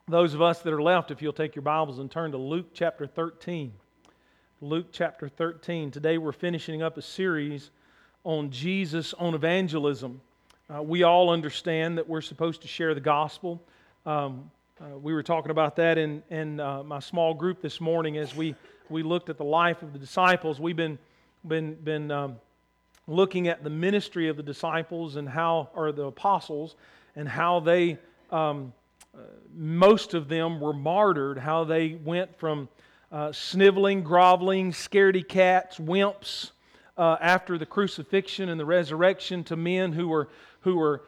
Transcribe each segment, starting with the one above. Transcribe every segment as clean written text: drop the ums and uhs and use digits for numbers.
Those of us that are left, if you'll take your Bibles and turn to Luke chapter 13. Luke chapter 13. Today we're finishing up a series on Jesus, on evangelism. We all understand that we're supposed to share the gospel. We were talking about that in my small group this morning as we looked at the life of the disciples. We've been looking at the ministry of the disciples and or the apostles, and how they most of them were martyred, how they went from sniveling, groveling, scaredy cats, wimps after the crucifixion and the resurrection to men who were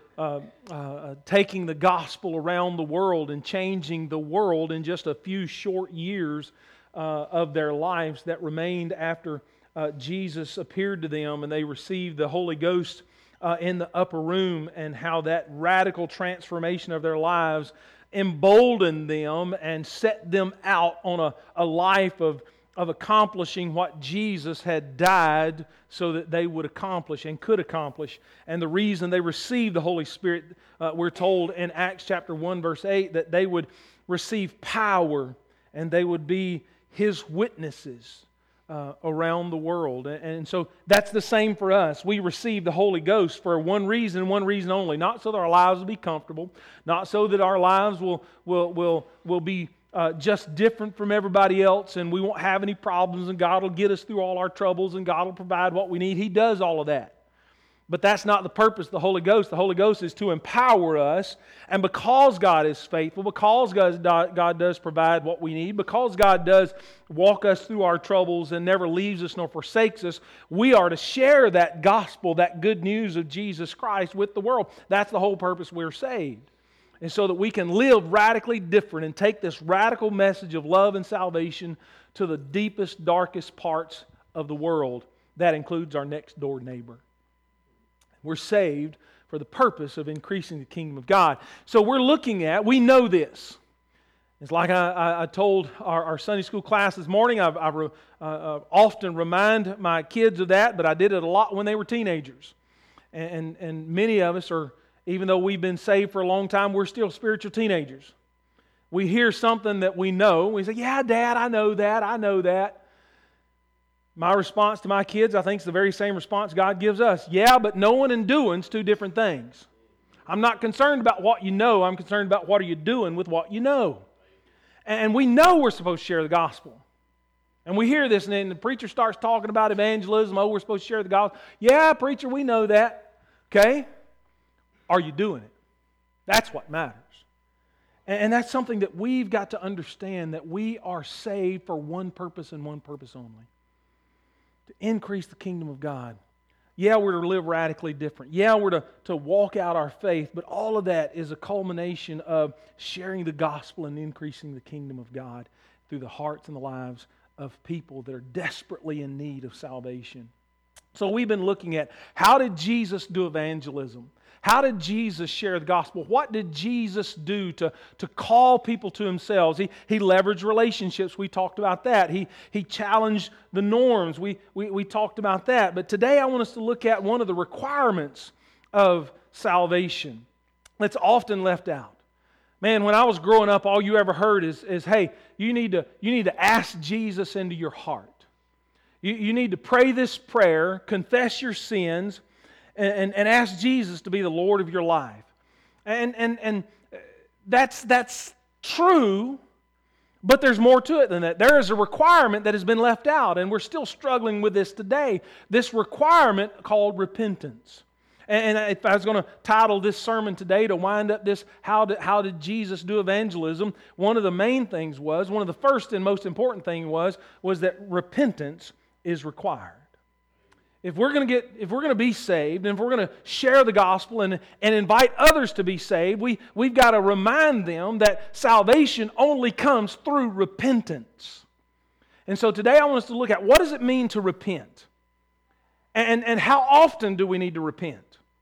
taking the gospel around the world and changing the world in just a few short years of their lives that remained after Jesus appeared to them and they received the Holy Ghost in the upper room, and how that radical transformation of their lives emboldened them and set them out on a life of accomplishing what Jesus had died so that they would accomplish and could accomplish. And the reason they received the Holy Spirit, we're told in Acts chapter 1 verse 8, that they would receive power and they would be His witnesses around the world. And so that's the same for us. We receive the Holy Ghost for one reason only. Not so that our lives will be comfortable, not so that our lives will be just different from everybody else and we won't have any problems and God will get us through all our troubles and God will provide what we need. He does all of that. But that's not the purpose of the Holy Ghost. The Holy Ghost is to empower us, and because God is faithful, because God does provide what we need, because God does walk us through our troubles and never leaves us nor forsakes us, we are to share that gospel, that good news of Jesus Christ with the world. That's the whole purpose we're saved. And so that we can live radically different and take this radical message of love and salvation to the deepest, darkest parts of the world. That includes our next door neighbor. We're saved for the purpose of increasing the kingdom of God. So we know this. It's like I told our Sunday school class this morning. I often remind my kids of that, but I did it a lot when they were teenagers. And many of us are, even though we've been saved for a long time, we're still spiritual teenagers. We hear something that we know. We say, yeah, Dad, I know that. My response to my kids, I think, is the very same response God gives us. Yeah, but knowing and doing is two different things. I'm not concerned about what you know. I'm concerned about what are you doing with what you know. And we know we're supposed to share the gospel. And we hear this, and then the preacher starts talking about evangelism. Oh, we're supposed to share the gospel. Yeah, preacher, we know that. Okay? Are you doing it? That's what matters. And that's something that we've got to understand, that we are saved for one purpose and one purpose only. To increase the kingdom of God. Yeah, we're to live radically different. Yeah, we're to walk out our faith, but all of that is a culmination of sharing the gospel and increasing the kingdom of God through the hearts and the lives of people that are desperately in need of salvation. So we've been looking at, how did Jesus do evangelism? How did Jesus share the gospel? What did Jesus do to call people to Himself? He leveraged relationships. We talked about that. He challenged the norms. We talked about that. But today I want us to look at one of the requirements of salvation that's often left out. Man, when I was growing up, all you ever heard is hey, you need to ask Jesus into your heart. You need to pray this prayer, confess your sins, and ask Jesus to be the Lord of your life. And that's true, but there's more to it than that. There is a requirement that has been left out, and we're still struggling with this today. This requirement called repentance. And if I was going to title this sermon today to wind up this, how did Jesus do evangelism? One of the main things one of the first and most important thing was that repentance is required. If we're going to be saved, and if we're going to share the gospel and invite others to be saved, we've got to remind them that salvation only comes through repentance. And so today I want us to look at, what does it mean to repent? And how often do we need to repent?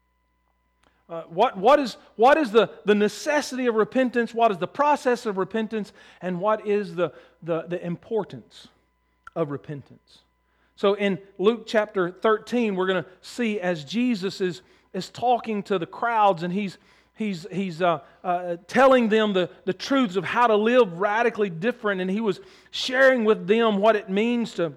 What is the necessity of repentance? What is the process of repentance? And what is the importance of repentance? So in Luke chapter 13, we're going to see as Jesus is talking to the crowds, and he's He's telling them the truths of how to live radically different, and he was sharing with them what it means to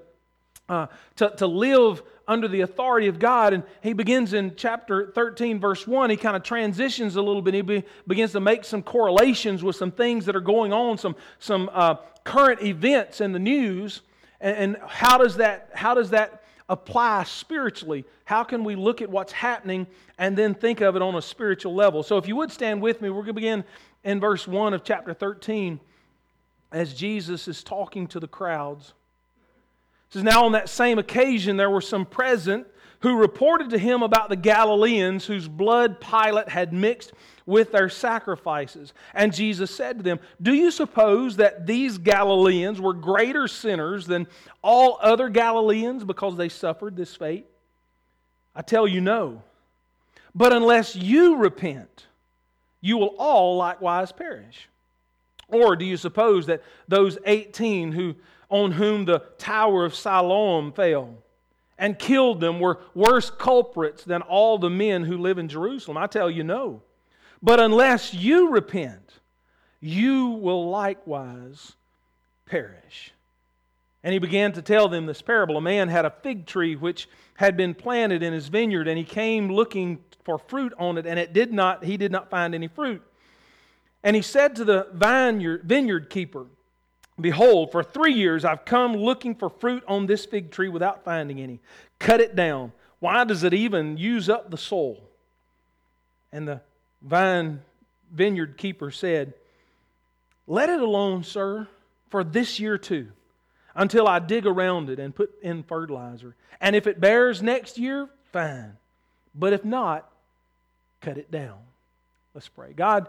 live under the authority of God. And he begins in chapter 13, verse 1. He kind of transitions a little bit. He begins to make some correlations with some things that are going on, some current events in the news. And how does that apply spiritually? How can we look at what's happening and then think of it on a spiritual level? So if you would stand with me, we're going to begin in verse 1 of chapter 13 as Jesus is talking to the crowds. It says, "Now on that same occasion there were some present who reported to him about the Galileans whose blood Pilate had mixed with their sacrifices. And Jesus said to them, 'Do you suppose that these Galileans were greater sinners than all other Galileans because they suffered this fate? I tell you no. But unless you repent, you will all likewise perish. Or do you suppose that those 18 on whom the tower of Siloam fell and killed them were worse culprits than all the men who live in Jerusalem? I tell you no. But unless you repent, you will likewise perish.' And he began to tell them this parable. A man had a fig tree which had been planted in his vineyard, and he came looking for fruit on it, and he did not find any fruit. And he said to the vineyard keeper, 'Behold, for 3 years I've come looking for fruit on this fig tree without finding any. Cut it down. Why does it even use up the soil?' And the vineyard keeper said, 'Let it alone, sir, for this year too, until I dig around it and put in fertilizer. And if it bears next year, fine. But if not, cut it down.'" Let's pray. God,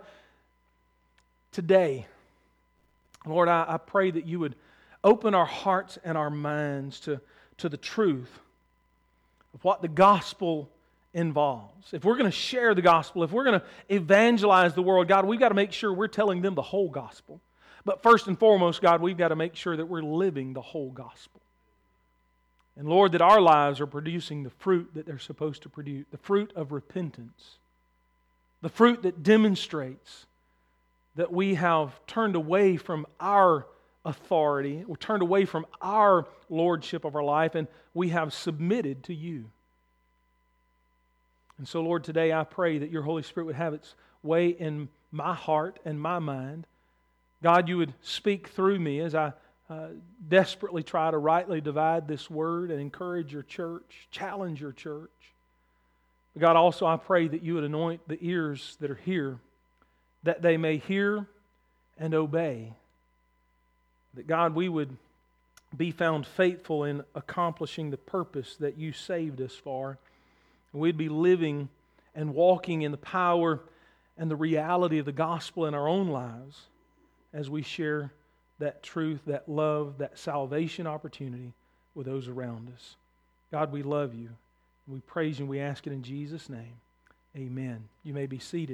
today, Lord, I pray that you would open our hearts and our minds to the truth of what the gospel involves. If we're going to share the gospel, if we're going to evangelize the world, God, we've got to make sure we're telling them the whole gospel. But first and foremost, God, we've got to make sure that we're living the whole gospel. And Lord, that our lives are producing the fruit that they're supposed to produce, the fruit of repentance, the fruit that demonstrates that we have turned away from our authority, we're turned away from our lordship of our life, and we have submitted to you. And so, Lord, today I pray that your Holy Spirit would have its way in my heart and my mind. God, you would speak through me as I desperately try to rightly divide this word and encourage your church, challenge your church. But God, also I pray that you would anoint the ears that are here, that they may hear and obey. That, God, we would be found faithful in accomplishing the purpose that you saved us for. And we'd be living and walking in the power and the reality of the gospel in our own lives as we share that truth, that love, that salvation opportunity with those around us. God, we love you. We praise you and we ask it in Jesus' name. Amen. You may be seated.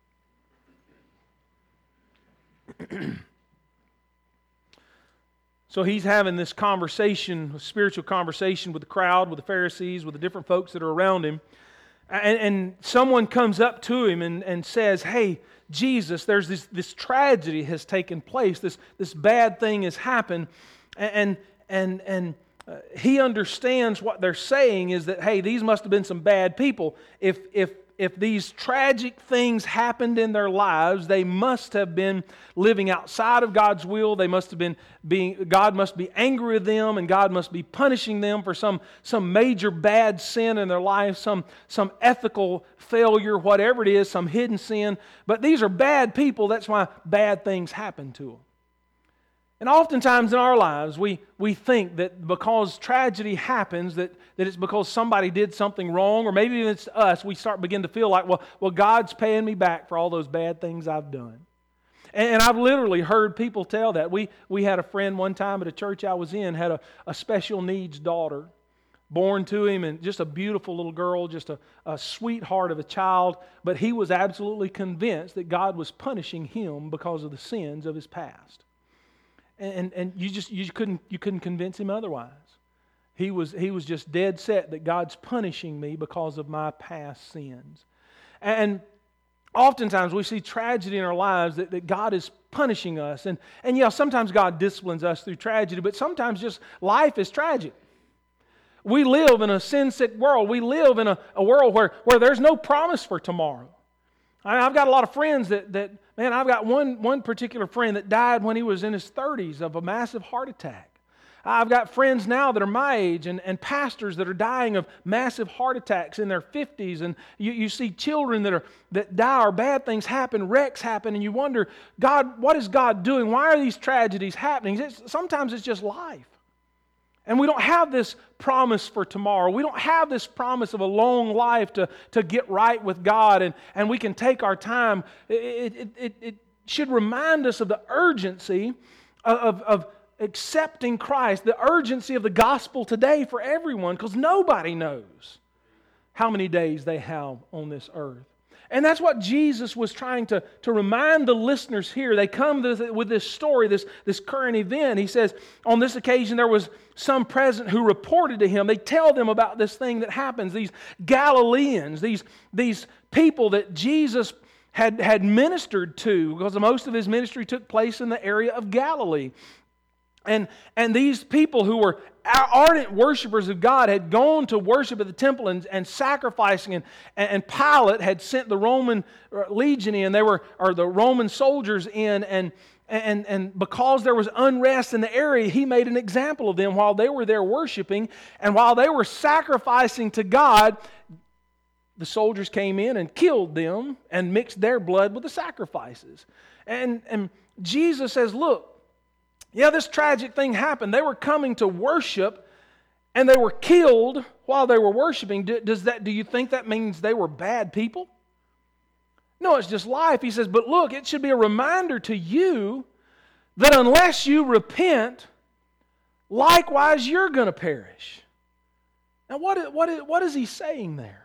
So he's having this conversation, a spiritual conversation with the crowd, with the Pharisees, with the different folks that are around him. And someone comes up to him and says, "Hey, Jesus, there's this tragedy has taken place. This bad thing has happened." And he understands what they're saying is that, hey, these must have been some bad people. If these tragic things happened in their lives, they must have been living outside of God's will. They must have been God must be angry with them, and God must be punishing them for some major bad sin in their life, some ethical failure, whatever it is, some hidden sin. But these are bad people. That's why bad things happen to them. And oftentimes in our lives, we think that because tragedy happens, that it's because somebody did something wrong, or maybe even it's us, we begin to feel like, well, God's paying me back for all those bad things I've done. And I've literally heard people tell that. We had a friend one time at a church I was in, had a special needs daughter born to him, and just a beautiful little girl, just a sweetheart of a child, but he was absolutely convinced that God was punishing him because of the sins of his past. And you couldn't convince him otherwise. He was just dead set that God's punishing me because of my past sins. And Oftentimes we see tragedy in our lives that God is punishing us. And yeah, sometimes God disciplines us through tragedy, but sometimes just life is tragic. We live in a sin-sick world. We live in a world where there's no promise for tomorrow. I've got a lot of friends that man, I've got one particular friend that died when he was in his 30s of a massive heart attack. I've got friends now that are my age and pastors that are dying of massive heart attacks in their 50s. And you see children that die or bad things happen, wrecks happen, and you wonder, God, what is God doing? Why are these tragedies happening? Sometimes it's just life. And we don't have this promise for tomorrow. We don't have this promise of a long life to get right with God, and we can take our time. It should remind us of the urgency of accepting Christ, the urgency of the gospel today for everyone, because nobody knows how many days they have on this earth. And that's what Jesus was trying to remind the listeners here. They come with this story, this current event. He says, on this occasion there was some present who reported to him. They tell them about this thing that happens. These Galileans, these people that Jesus had ministered to, because most of his ministry took place in the area of Galilee. And these people who were ardent worshipers of God had gone to worship at the temple and sacrificing, and Pilate had sent the Roman legion in, or the Roman soldiers in, and because there was unrest in the area, he made an example of them while they were there worshiping, and while they were sacrificing to God, the soldiers came in and killed them and mixed their blood with the sacrifices. And Jesus says, look, yeah, this tragic thing happened. They were coming to worship, and they were killed while they were worshiping. Do you think that means they were bad people? No, it's just life. He says, but look, it should be a reminder to you that unless you repent, likewise you're going to perish. Now, what is he saying there?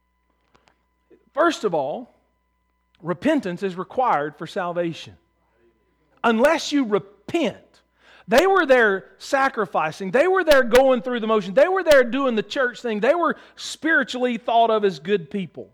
First of all, repentance is required for salvation. Unless you repent. They were there sacrificing. They were there going through the motion. They were there doing the church thing. They were spiritually thought of as good people.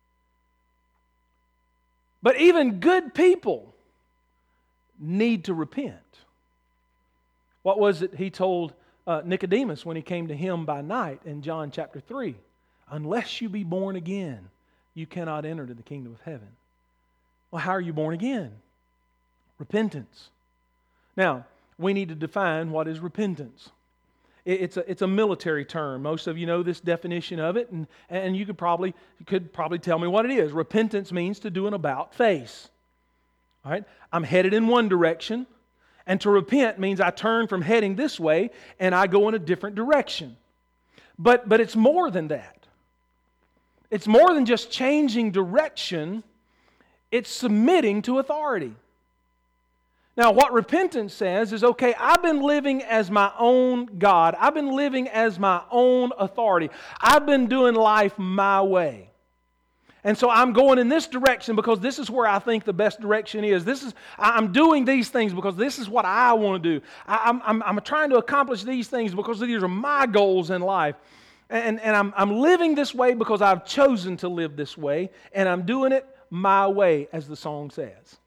But even good people need to repent. What was it he told Nicodemus when he came to him by night in John chapter 3? Unless you be born again, you cannot enter into the kingdom of heaven. Well, how are you born again? Repentance. Now, we need to define what is repentance. It's a military term. Most of you know this definition of it, and you could probably tell me what it is. Repentance means to do an about face. All right? I'm headed in one direction, and to repent means I turn from heading this way and I go in a different direction. But it's more than that. It's more than just changing direction. It's submitting to authority. Now, what repentance says is, okay, I've been living as my own God. I've been living as my own authority. I've been doing life my way. And so I'm going in this direction because this is where I think the best direction is. I'm doing these things because this is what I want to do. I'm trying to accomplish these things because these are my goals in life. And I'm living this way because I've chosen to live this way, and I'm doing it my way, as the song says.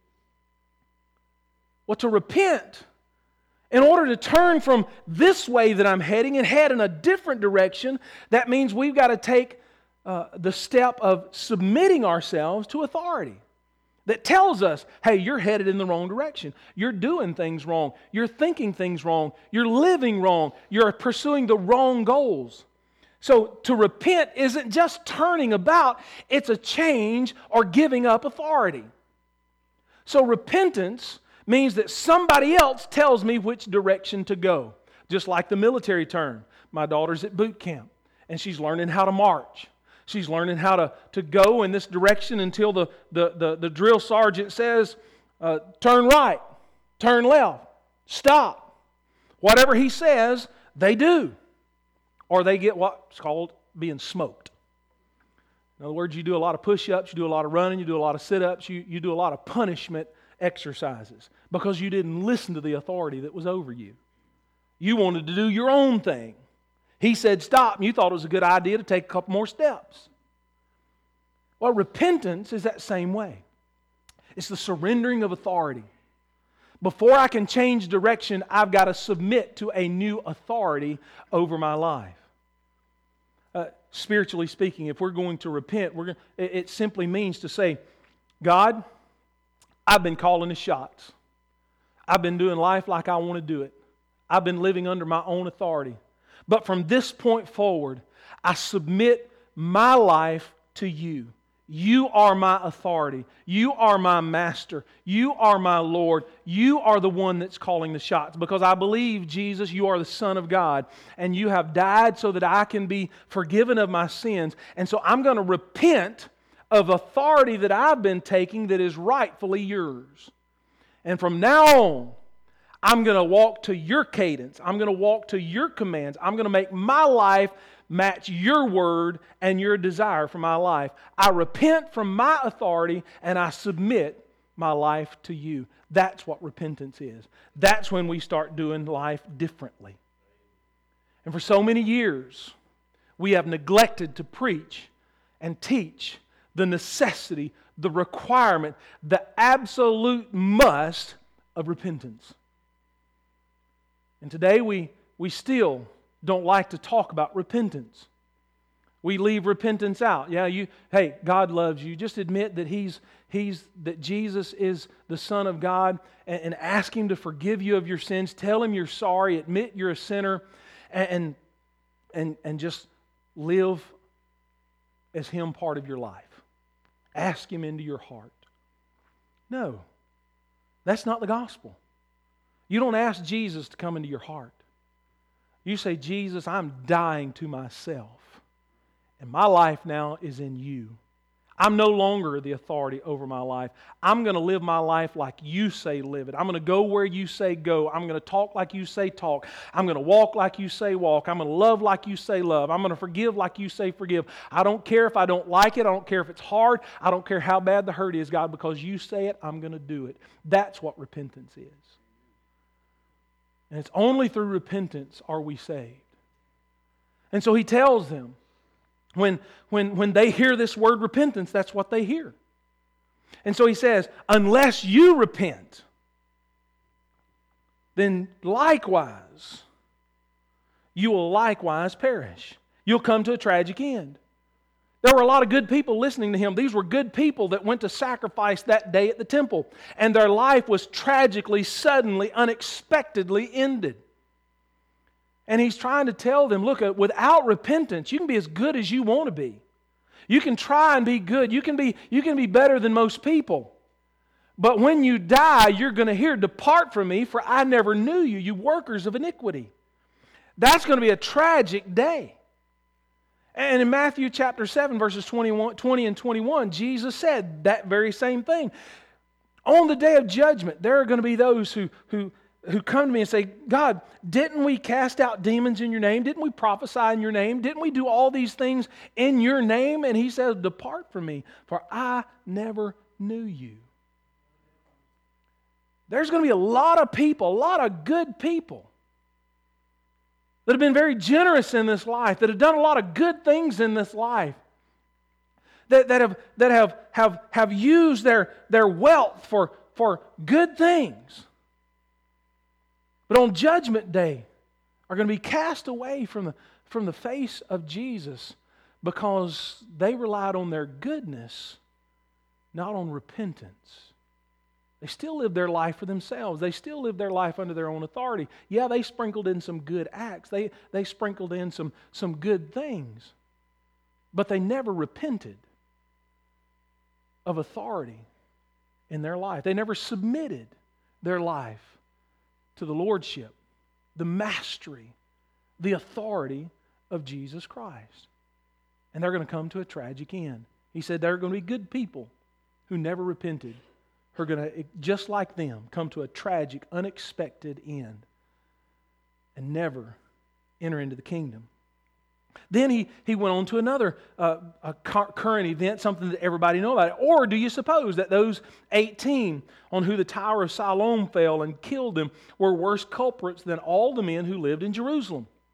Well, to repent, in order to turn from this way that I'm heading and head in a different direction, that means we've got to take the step of submitting ourselves to authority that tells us, hey, you're headed in the wrong direction. You're doing things wrong. You're thinking things wrong. You're living wrong. You're pursuing the wrong goals. So to repent isn't just turning about, it's a change or giving up authority. So repentance means that somebody else tells me which direction to go. Just like the military term. My daughter's at boot camp, and she's learning how to march. She's learning how to go in this direction until the drill sergeant says, turn right, turn left, stop. Whatever he says, they do. Or they get what's called being smoked. In other words, you do a lot of push-ups, you do a lot of running, you do a lot of sit-ups, you do a lot of punishment exercises because you didn't listen to the authority that was over you. You wanted to do your own thing. He said stop, and you thought it was a good idea to take a couple more steps. Well, repentance is that same way. It's the surrendering of authority. Before I can change direction, I've got to submit to a new authority over my life. Spiritually speaking, if we're going to repent, it simply means to say, God, I've been calling the shots. I've been doing life like I want to do it. I've been living under my own authority. But from this point forward, I submit my life to you. You are my authority. You are my master. You are my Lord. You are the one that's calling the shots. Because I believe, Jesus, you are the Son of God. And you have died so that I can be forgiven of my sins. And so I'm going to repent of authority that I've been taking that is rightfully yours. And from now on, I'm going to walk to your cadence. I'm going to walk to your commands. I'm going to make my life match your word and your desire for my life. I repent from my authority and I submit my life to you. That's what repentance is. That's when we start doing life differently. And for so many years, we have neglected to preach and teach the necessity, the requirement, the absolute must of repentance. And today we still don't like to talk about repentance. We leave repentance out. Hey, God loves you. Just admit that that Jesus is the Son of God and ask Him to forgive you of your sins. Tell Him you're sorry. Admit you're a sinner and just live as Him part of your life. Ask Him into your heart. No, that's not the gospel. You don't ask Jesus to come into your heart. You say, Jesus, I'm dying to myself, and my life now is in you. I'm no longer the authority over my life. I'm going to live my life like you say live it. I'm going to go where you say go. I'm going to talk like you say talk. I'm going to walk like you say walk. I'm going to love like you say love. I'm going to forgive like you say forgive. I don't care if I don't like it. I don't care if it's hard. I don't care how bad the hurt is, God, because you say it, I'm going to do it. That's what repentance is. And it's only through repentance are we saved. And so He tells them, when they hear this word repentance, that's what they hear. And so He says, unless you repent, then likewise, you will likewise perish. You'll come to a tragic end. There were a lot of good people listening to Him. These were good people that went to sacrifice that day at the temple. And their life was tragically, suddenly, unexpectedly ended. And He's trying to tell them, look, without repentance, you can be as good as you want to be. You can try and be good. You can be better than most people. But when you die, you're going to hear, depart from me, for I never knew you, you workers of iniquity. That's going to be a tragic day. And in Matthew chapter 7, verses 20 and 21, Jesus said that very same thing. On the day of judgment, there are going to be those who come to me and say, God, didn't we cast out demons in your name? Didn't we prophesy in your name? Didn't we do all these things in your name? And He says, depart from me, for I never knew you. There's going to be a lot of people, a lot of good people that have been very generous in this life, that have done a lot of good things in this life, that have used their wealth for good things. But on Judgment Day are going to be cast away from the face of Jesus because they relied on their goodness, not on repentance. They still lived their life for themselves. They still lived their life under their own authority. Yeah, they sprinkled in some good acts. They sprinkled in some good things. But they never repented of authority in their life. They never submitted their life to the lordship, the mastery, the authority of Jesus Christ. And they're going to come to a tragic end. He said there are going to be good people who never repented, who are going to, just like them, come to a tragic, unexpected end and never enter into the kingdom. Then he went on to another current event, something that everybody knows about. Or do you suppose that those 18 on who the Tower of Siloam fell and killed them were worse culprits than all the men who lived in Jerusalem?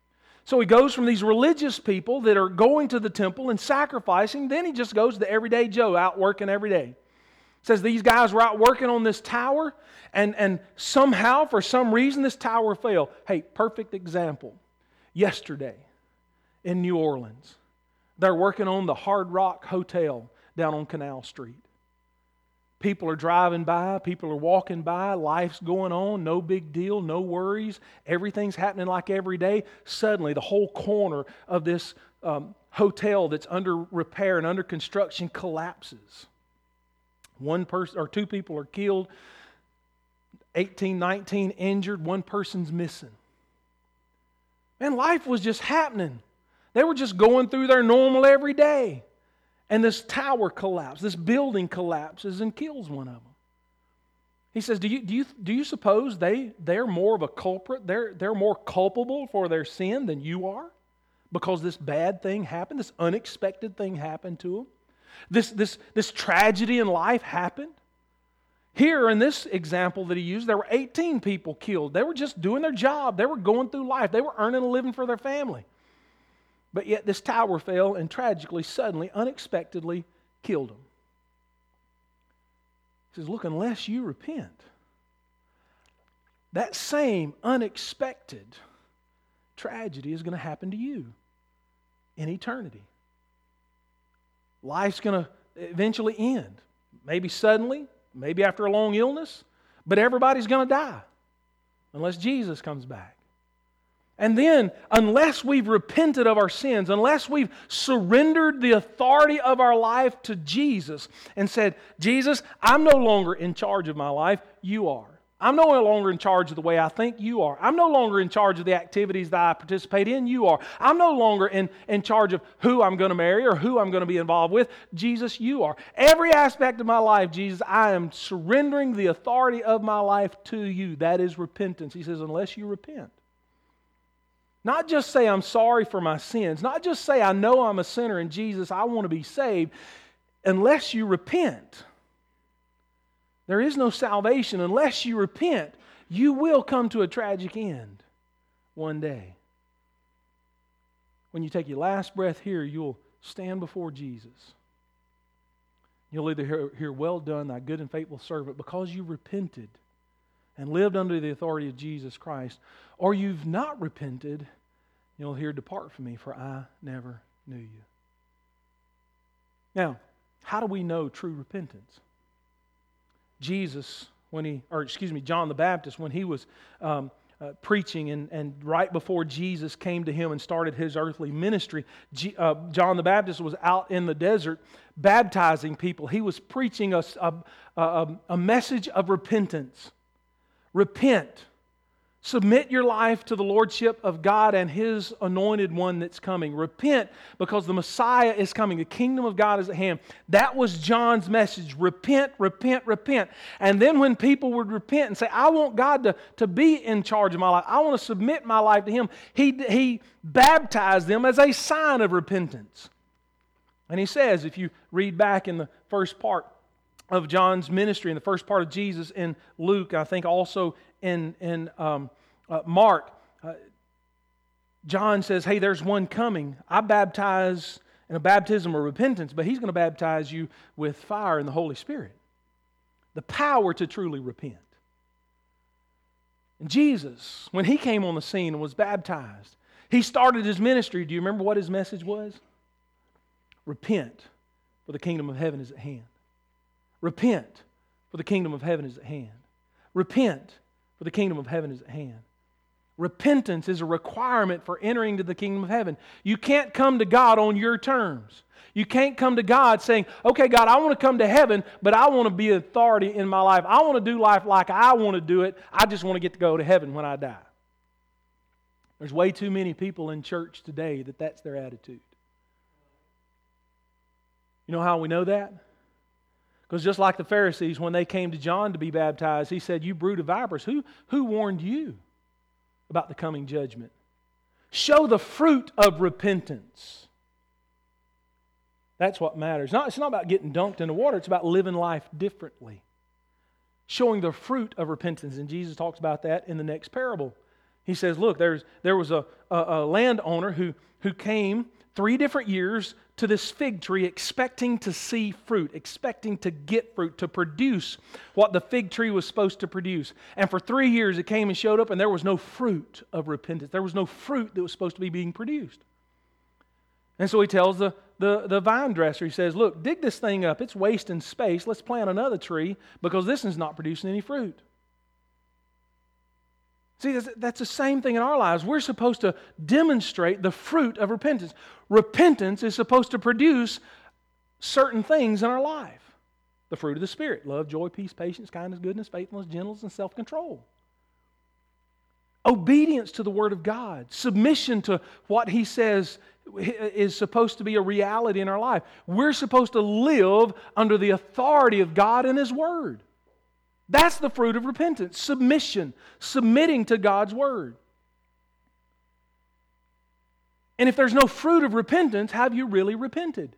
So he goes from these religious people that are going to the temple and sacrificing, then he just goes to the everyday Joe out working every day. It says these guys were out working on this tower, and somehow, for some reason, this tower fell. Hey, perfect example. Yesterday in New Orleans, they're working on the Hard Rock Hotel down on Canal Street. People are driving by, people are walking by, life's going on, no big deal, no worries, everything's happening like every day. Suddenly, the whole corner of this hotel that's under repair and under construction collapses. One person or two people are killed, 18, 19 injured, one person's missing. Man, life was just happening. They were just going through their normal every day. And this tower collapses, this building collapses and kills one of them. He says, do you suppose they're more of a culprit? They're more culpable for their sin than you are? Because this bad thing happened, this unexpected thing happened to them. This tragedy in life happened. Here in this example that he used, there were 18 people killed. They were just doing their job. They were going through life. They were earning a living for their family. But yet this tower fell and tragically, suddenly, unexpectedly killed them. He says, look, unless you repent, that same unexpected tragedy is going to happen to you in eternity. Life's going to eventually end. Maybe suddenly, maybe after a long illness, but everybody's going to die unless Jesus comes back. And then, unless we've repented of our sins, unless we've surrendered the authority of our life to Jesus and said, Jesus, I'm no longer in charge of my life, you are. I'm no longer in charge of the way I think, you are. I'm no longer in charge of the activities that I participate in, you are. I'm no longer in charge of who I'm going to marry or who I'm going to be involved with. Jesus, you are. Every aspect of my life, Jesus, I am surrendering the authority of my life to you. That is repentance. He says, unless you repent. Not just say I'm sorry for my sins. Not just say I know I'm a sinner and Jesus, I want to be saved. Unless you repent. There is no salvation. Unless you repent, you will come to a tragic end one day. When you take your last breath here, you'll stand before Jesus. You'll either hear, well done, thy good and faithful servant, because you repented and lived under the authority of Jesus Christ, or you've not repented, you'll hear, depart from me, for I never knew you. Now, how do we know true repentance? John the Baptist, when he was preaching and right before Jesus came to him and started his earthly ministry, John the Baptist was out in the desert baptizing people. He was preaching a message of repentance. Repent. Submit your life to the lordship of God and His anointed one that's coming. Repent because the Messiah is coming. The kingdom of God is at hand. That was John's message. Repent, repent, repent. And then when people would repent and say, I want God to be in charge of my life, I want to submit my life to Him, He baptized them as a sign of repentance. And He says, if you read back in the first part of John's ministry, in the first part of Jesus in Luke, I think also in Mark, John says, hey, there's one coming. I baptize in a baptism of repentance, but He's going to baptize you with fire and the Holy Spirit. The power to truly repent. And Jesus, when He came on the scene and was baptized, He started His ministry. Do you remember what His message was? Repent, for the kingdom of heaven is at hand. Repent, for the kingdom of heaven is at hand. Repent, for the kingdom of heaven is at hand. Repentance is a requirement for entering into the kingdom of heaven. You can't come to God on your terms. You can't come to God saying, okay, God, I want to come to heaven, but I want to be authority in my life. I want to do life like I want to do it. I just want to get to go to heaven when I die. There's way too many people in church today that's their attitude. You know how we know that? Because just like the Pharisees, when they came to John to be baptized, he said, you brood of vipers, who warned you about the coming judgment? Show the fruit of repentance. That's what matters. It's not about getting dunked in the water. It's about living life differently. Showing the fruit of repentance. And Jesus talks about that in the next parable. He says, look, there was a landowner who came 3 different years to this fig tree expecting to see fruit, expecting to get fruit, to produce what the fig tree was supposed to produce. And for 3 years it came and showed up, and there was no fruit of repentance. There was no fruit that was supposed to be being produced. And so he tells the vine dresser, he says, look, dig this thing up. It's wasting space. Let's plant another tree because this one's not producing any fruit. See, that's the same thing in our lives. We're supposed to demonstrate the fruit of repentance. Repentance is supposed to produce certain things in our life. The fruit of the Spirit: love, joy, peace, patience, kindness, goodness, faithfulness, gentleness, and self-control. Obedience to the Word of God. Submission to what He says is supposed to be a reality in our life. We're supposed to live under the authority of God and His Word. That's the fruit of repentance. Submission. Submitting to God's Word. And if there's no fruit of repentance, have you really repented?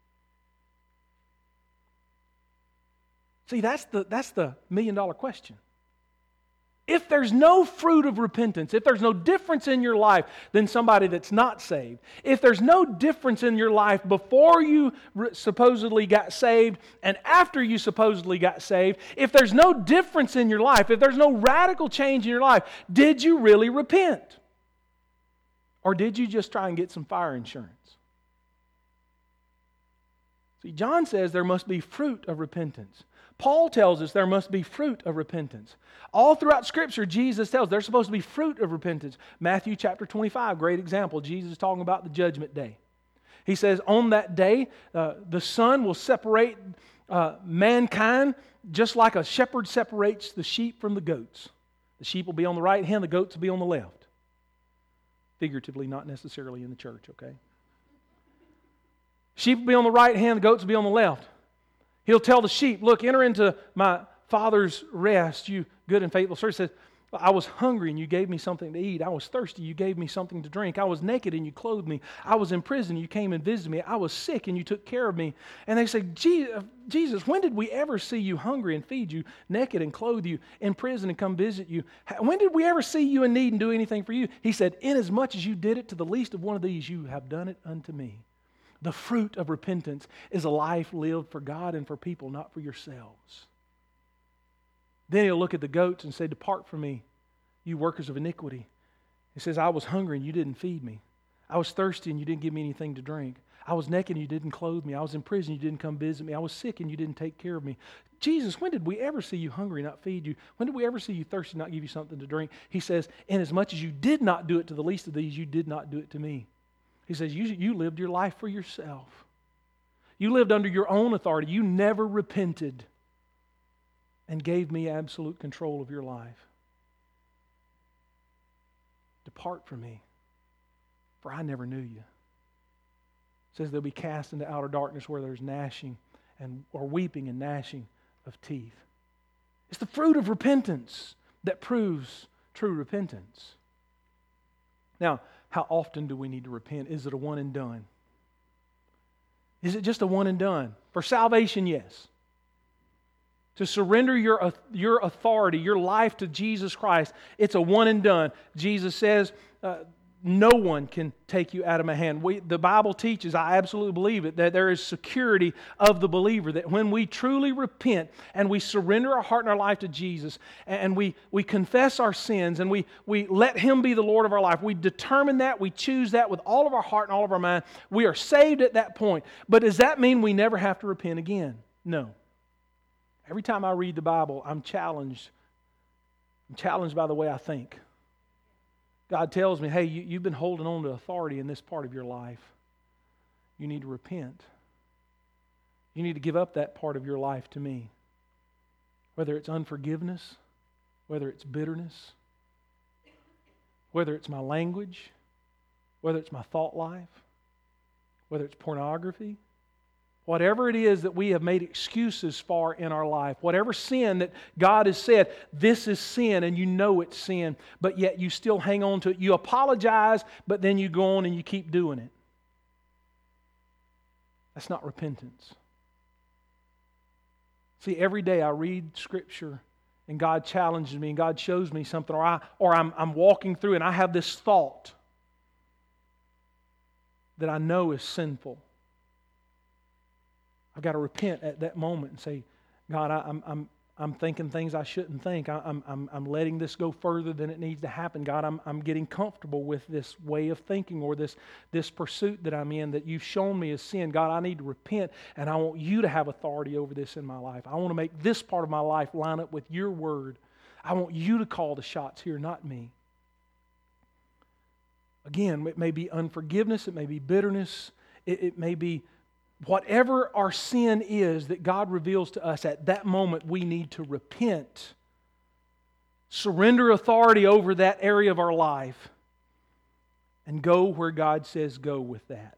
See, that's the million-dollar question. If there's no fruit of repentance, if there's no difference in your life than somebody that's not saved, if there's no difference in your life before you supposedly got saved and after you supposedly got saved, if there's no difference in your life, if there's no radical change in your life, did you really repent? Or did you just try and get some fire insurance? See, John says there must be fruit of repentance. Paul tells us there must be fruit of repentance. All throughout Scripture, Jesus tells there's supposed to be fruit of repentance. Matthew chapter 25, great example. Jesus is talking about the judgment day. He says, on that day, the Son will separate mankind just like a shepherd separates the sheep from the goats. The sheep will be on the right hand, the goats will be on the left. Figuratively, not necessarily in the church, okay? Sheep will be on the right hand, the goats will be on the left. He'll tell the sheep, look, enter into my Father's rest, you good and faithful servant. He says, I was hungry and you gave me something to eat. I was thirsty, you gave me something to drink. I was naked and you clothed me. I was in prison, you came and visited me. I was sick and you took care of me. And they say, Jesus, when did we ever see you hungry and feed you, naked and clothe you, in prison and come visit you? When did we ever see you in need and do anything for you? He said, inasmuch as you did it to the least of one of these, you have done it unto me. The fruit of repentance is a life lived for God and for people, not for yourselves. Then He'll look at the goats and say, depart from me, you workers of iniquity. He says, I was hungry and you didn't feed me. I was thirsty and you didn't give me anything to drink. I was naked and you didn't clothe me. I was in prison and you didn't come visit me. I was sick and you didn't take care of me. Jesus, when did we ever see you hungry and not feed you? When did we ever see you thirsty and not give you something to drink? He says, inasmuch as you did not do it to the least of these, you did not do it to me. He says, you lived your life for yourself. You lived under your own authority. You never repented and gave me absolute control of your life. Depart from me, for I never knew you. It says they'll be cast into outer darkness where there's gnashing or weeping and gnashing of teeth. It's the fruit of repentance that proves true repentance. Now, how often do we need to repent? Is it a one and done? Is it just a one and done? For salvation, yes. To surrender your authority, your life to Jesus Christ, it's a one and done. Jesus says, no one can take you out of my hand. The Bible teaches, I absolutely believe it, that there is security of the believer, that when we truly repent and we surrender our heart and our life to Jesus, and we confess our sins and we let Him be the Lord of our life, we determine that, we choose that with all of our heart and all of our mind, we are saved at that point. But does that mean we never have to repent again? No. Every time I read the Bible, I'm challenged. I'm challenged by the way I think. God tells me, hey, you've been holding on to authority in this part of your life. You need to repent. You need to give up that part of your life to me. Whether it's unforgiveness, whether it's bitterness, whether it's my language, whether it's my thought life, whether it's pornography, whatever it is that we have made excuses for in our life, whatever sin that God has said, this is sin and you know it's sin, but yet you still hang on to it. You apologize, but then you go on and you keep doing it. That's not repentance. See, every day I read Scripture and God challenges me and God shows me something, or I'm walking through and I have this thought that I know is sinful, I've got to repent at that moment and say, God, I'm thinking things I shouldn't think. I'm letting this go further than it needs to happen. God, I'm getting comfortable with this way of thinking or this pursuit that I'm in that you've shown me is sin. God, I need to repent, and I want you to have authority over this in my life. I want to make this part of my life line up with your word. I want you to call the shots here, not me. Again, it may be unforgiveness, it may be bitterness, it may be whatever our sin is that God reveals to us at that moment. We need to repent, surrender authority over that area of our life, and go where God says go with that.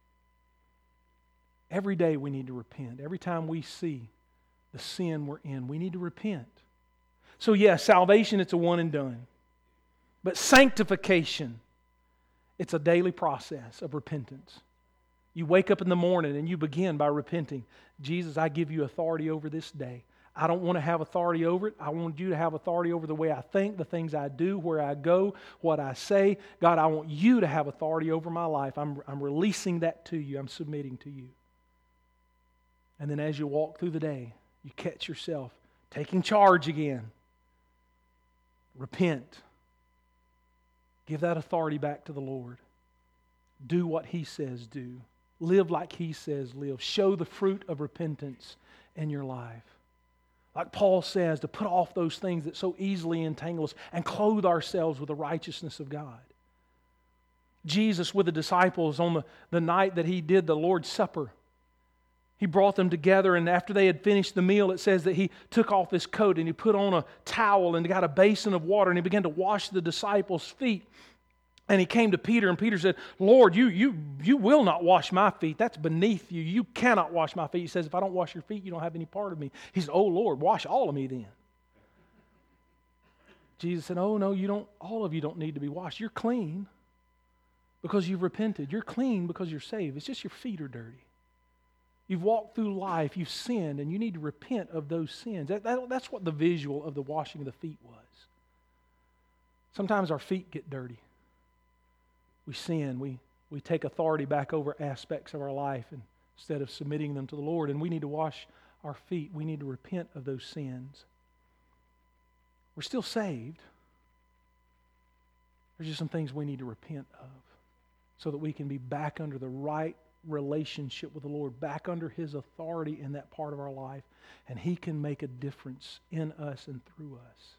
Every day we need to repent. Every time we see the sin we're in, we need to repent. So yes, salvation, it's a one and done. But sanctification, it's a daily process of repentance. You wake up in the morning and you begin by repenting. Jesus, I give you authority over this day. I don't want to have authority over it. I want you to have authority over the way I think, the things I do, where I go, what I say. God, I want you to have authority over my life. I'm releasing that to you. I'm submitting to you. And then as you walk through the day, you catch yourself taking charge again. Repent. Give that authority back to the Lord. Do what He says do. Live like He says live. Show the fruit of repentance in your life. Like Paul says, to put off those things that so easily entangle us and clothe ourselves with the righteousness of God. Jesus with the disciples on the night that He did the Lord's Supper, He brought them together, and after they had finished the meal, it says that He took off His coat and He put on a towel and got a basin of water and He began to wash the disciples' feet. And He came to Peter, and Peter said, Lord, you will not wash my feet. That's beneath you. You cannot wash my feet. He says, if I don't wash your feet, you don't have any part of me. He said, oh Lord, wash all of me then. Jesus said, oh no, you don't. All of you don't need to be washed. You're clean because you've repented. You're clean because you're saved. It's just your feet are dirty. You've walked through life, you've sinned, and you need to repent of those sins. That's what the visual of the washing of the feet was. Sometimes our feet get dirty. We sin. We take authority back over aspects of our life instead of submitting them to the Lord. And we need to wash our feet. We need to repent of those sins. We're still saved. There's just some things we need to repent of so that we can be back under the right relationship with the Lord, back under His authority in that part of our life, and He can make a difference in us and through us.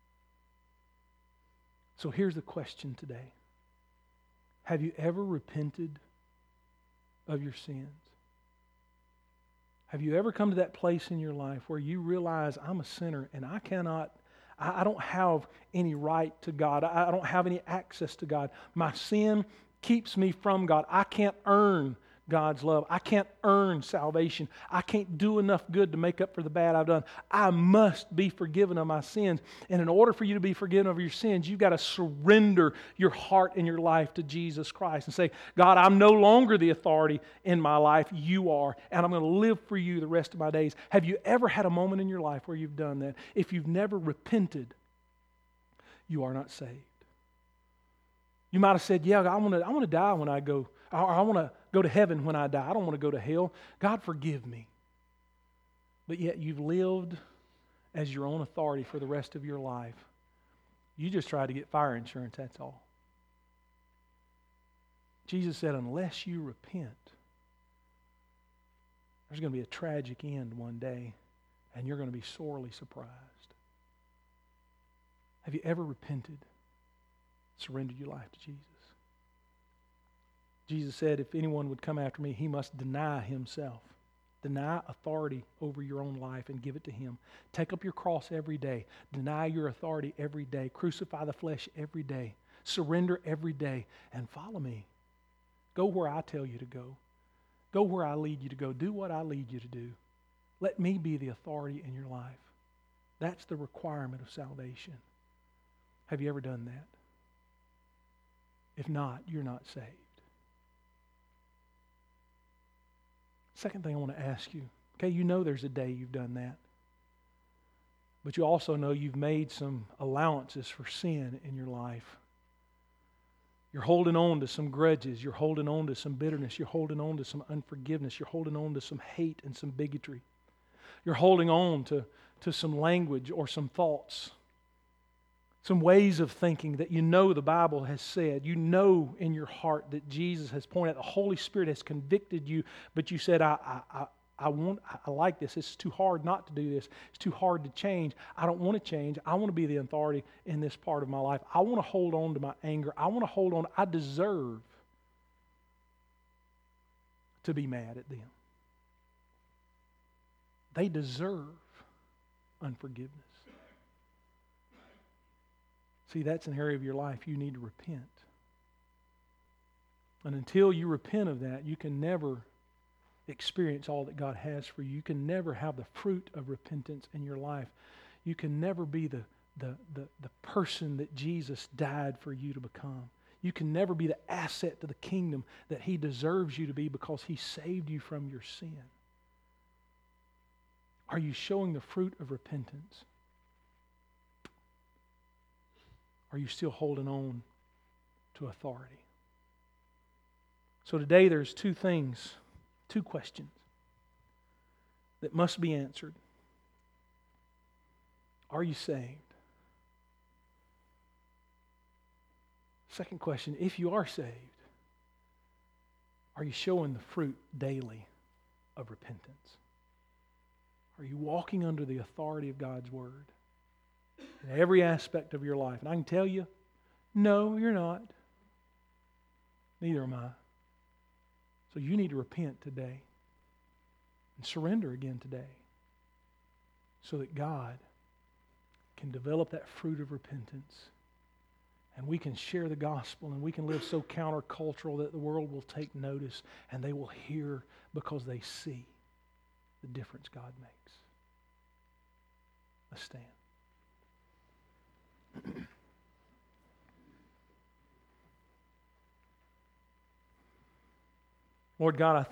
So here's the question today. Have you ever repented of your sins? Have you ever come to that place in your life where you realize I'm a sinner and I don't have any right to God. I don't have any access to God. My sin keeps me from God. I can't earn God's love. I can't earn salvation. I can't do enough good to make up for the bad I've done. I must be forgiven of my sins. And in order for you to be forgiven of your sins, you've got to surrender your heart and your life to Jesus Christ and say, God, I'm no longer the authority in my life. You are. And I'm going to live for you the rest of my days. Have you ever had a moment in your life where you've done that? If you've never repented, you are not saved. You might have said, yeah, I want to die when I go, or I want to go to heaven when I die. I don't want to go to hell. God, forgive me. But yet you've lived as your own authority for the rest of your life. You just tried to get fire insurance, that's all. Jesus said, unless you repent, there's going to be a tragic end one day, and you're going to be sorely surprised. Have you ever repented? Surrendered your life to Jesus? Jesus said, if anyone would come after me, he must deny himself. Deny authority over your own life and give it to Him. Take up your cross every day. Deny your authority every day. Crucify the flesh every day. Surrender every day and follow me. Go where I tell you to go. Go where I lead you to go. Do what I lead you to do. Let me be the authority in your life. That's the requirement of salvation. Have you ever done that? If not, you're not saved. Second thing I want to ask you, okay, you know there's a day you've done that. But you also know you've made some allowances for sin in your life. You're holding on to some grudges. You're holding on to some bitterness. You're holding on to some unforgiveness. You're holding on to some hate and some bigotry. You're holding on to some language or some thoughts, some ways of thinking that you know the Bible has said. You know in your heart that Jesus has pointed out. The Holy Spirit has convicted you, but you said, I like this. It's too hard not to do this. It's too hard to change. I don't want to change. I want to be the authority in this part of my life. I want to hold on to my anger. I want to hold on. I deserve to be mad at them. They deserve unforgiveness. See, that's an area of your life you need to repent. And until you repent of that, you can never experience all that God has for you. You can never have the fruit of repentance in your life. You can never be the person that Jesus died for you to become. You can never be the asset to the kingdom that He deserves you to be because He saved you from your sin. Are you showing the fruit of repentance? Are you still holding on to authority? So today there's two questions that must be answered. Are you saved? Second question, if you are saved, are you showing the fruit daily of repentance? Are you walking under the authority of God's Word in every aspect of your life? And I can tell you, no, you're not. Neither am I. So you need to repent today and surrender again today so that God can develop that fruit of repentance and we can share the gospel and we can live so countercultural that the world will take notice and they will hear because they see the difference God makes. Let's stand. Lord God, I